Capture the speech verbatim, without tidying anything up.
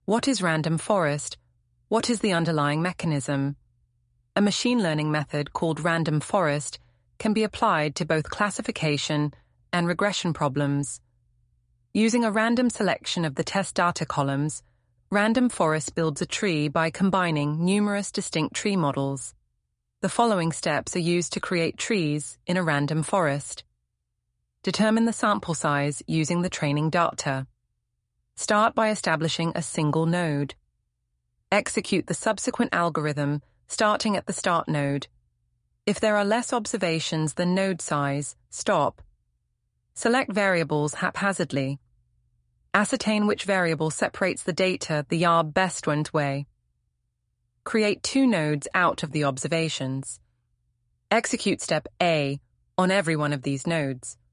What is random forest? What is the underlying mechanism? A machine learning method called random forest can be applied to both classification and regression problems. Using a random selection of the test data columns, random forest builds a tree by combining numerous distinct tree models. The following steps are used to create trees in a random forest. Determine the sample size using the training data. Start by establishing a single node. Execute the subsequent algorithm starting at the start node. If there are less observations than node size, stop. Select variables haphazardly. Ascertain which variable separates the data the Y A R best went way. Create two nodes out of the observations. Execute step A on every one of these nodes.